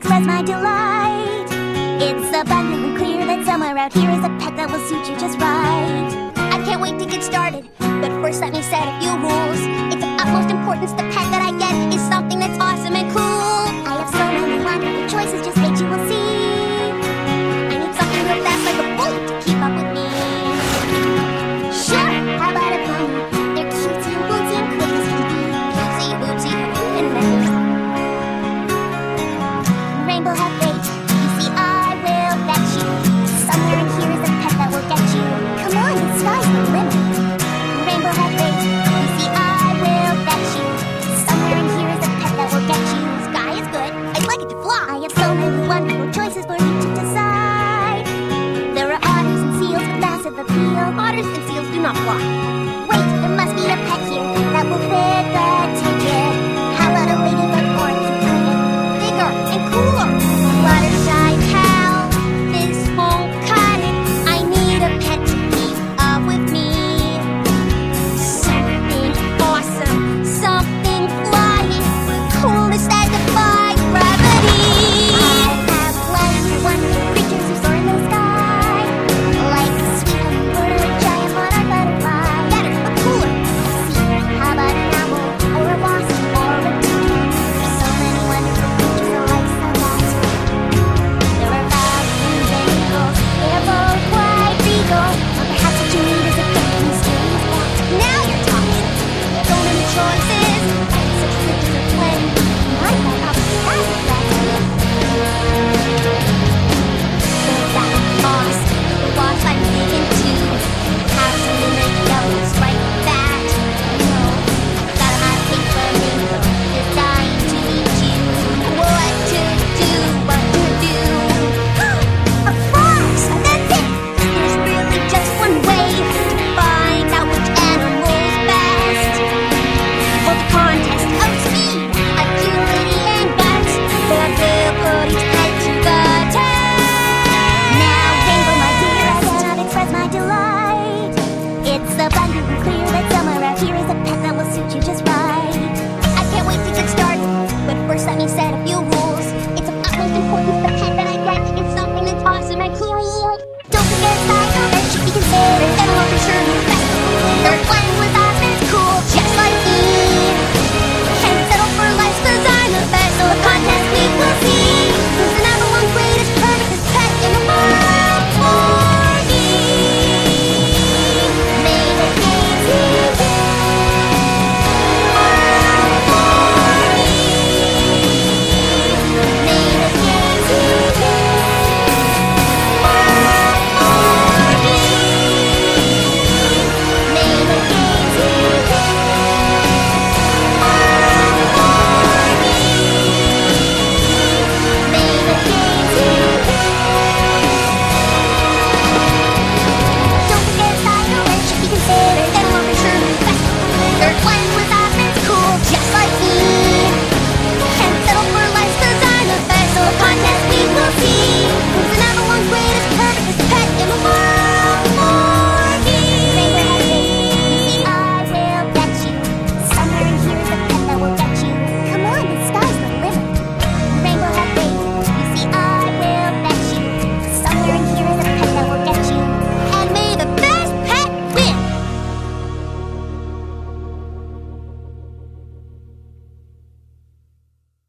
express my delight. It's abundantly clear that somewhere out here is a pet that will suit you just right. I can't wait to get started, but first let me set a few rules. It's of utmost importance the pet that I get is something that's awesome and cool. I have so many wonderful choices, just wait you will see. I need something real fast like a bullet to keep up with me. Sure, how about a pony? They're cutesy and bootsy and quick as can be. Cutesy, bootsy, and then